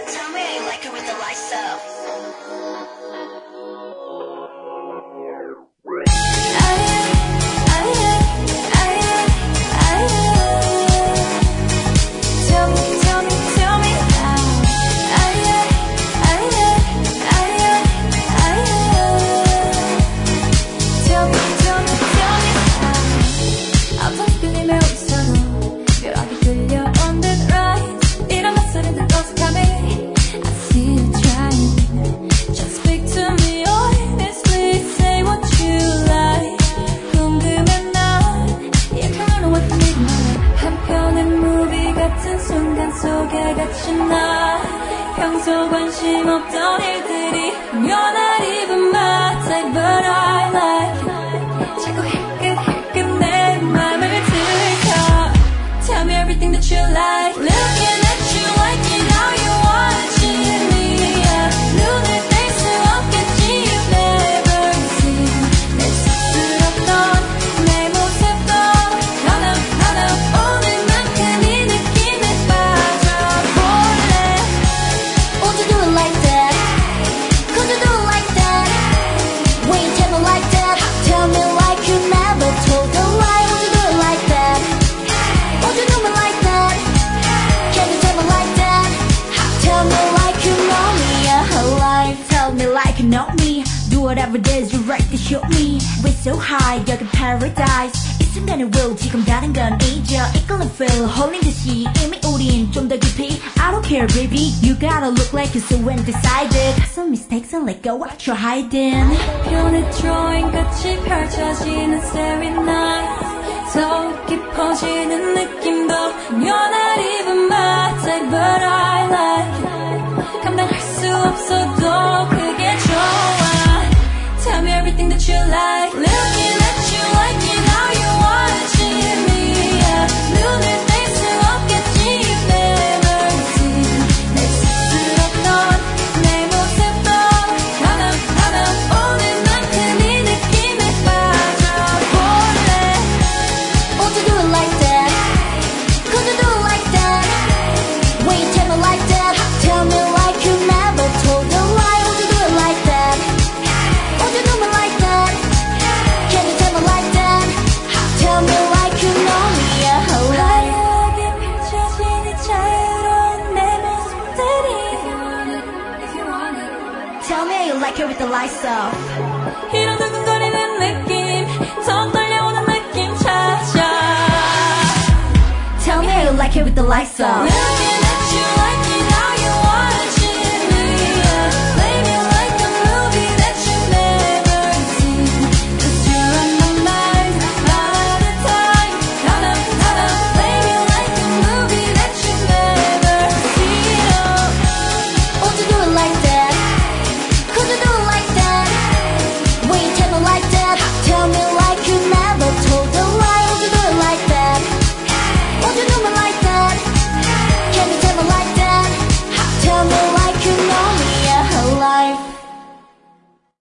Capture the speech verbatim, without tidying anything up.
Tell me how you like it with the lights up. 속에 갇힌 나 평소 관심 없던 일들이 You're not even my type but I like it 자꾸 힐끗힐끗 내 맘을 들켜 Tell me everything that you like Looking at you like you know you watching me yeah. 눈을 뗄 수 없겠지 You've never seen 내 쑥스럽던 내 모습도 Run up, run up 오늘만큼 이 느낌에 like you know me Do whatever it is you're right to show me We're so high 여긴 paradise 이 순간의 will 지금 다른 건 잊어 이끌린 feel 홀린 듯이 이미 우린 좀 더 깊이 I don't care baby You gotta look like you're so undecided Some mistakes and let go what you're hiding 편의 drawing 같이 펼쳐지는 starry night 더 깊어지는 느낌도 You're not even my type but I like it 감당할 수 없어도 그게 좋아 Tell me everything that you like Looking at you like you know you're watching me yeah. 눈을 뗄 수 없겠지 You've never seen 내 쑥스럽던 내 모습도 Run up, run up 오늘만큼 이 느낌에 빠져볼래 Would you do it like that? Could you do it like that? When you tell me like that Tell me like you never told a lie Would you do it like that? Would you do me like that? Can you tell me like that? Tell me like you know me yeah, alright 화려하게 펼쳐진 이 자유로운 내 모습들이 Tell me how you like it with the lights off 이런 두근거리는 느낌 더 떨려오는 느낌 찾아 Tell me how you like it with the lights off Looking at you like